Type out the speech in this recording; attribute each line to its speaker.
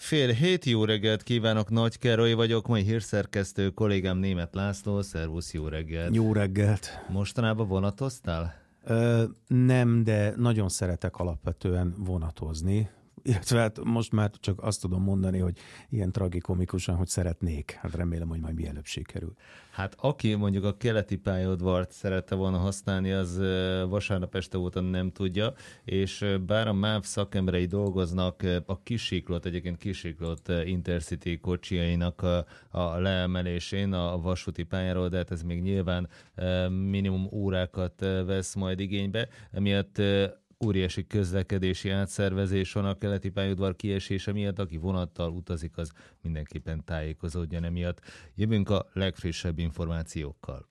Speaker 1: 6:30, jó reggelt kívánok, Nagy Károly vagyok, mai hírszerkesztő, kollégám Németh László, szervusz, jó reggelt.
Speaker 2: Jó reggelt.
Speaker 1: Mostanában vonatoztál?
Speaker 2: Nem, de nagyon szeretek alapvetően vonatozni. Illetve hát most már csak azt tudom mondani, hogy ilyen tragikomikusan, hogy szeretnék. Hát remélem, hogy majd mielőbb sikerül.
Speaker 1: Hát aki mondjuk a keleti pályaudvart szerette volna használni, az vasárnap este óta nem tudja, és bár a MÁV szakemberei dolgoznak a Kis-Siklót, egyébként Kis-Siklót Intercity kocsiainak a leemelésén a vasúti pályáról, de hát ez még nyilván minimum órákat vesz majd igénybe, emiatt óriási közlekedési átszervezés van a keleti pályaudvar kiesése miatt, aki vonattal utazik, az mindenképpen tájékozódjon emiatt. Jövünk a legfrissebb információkkal.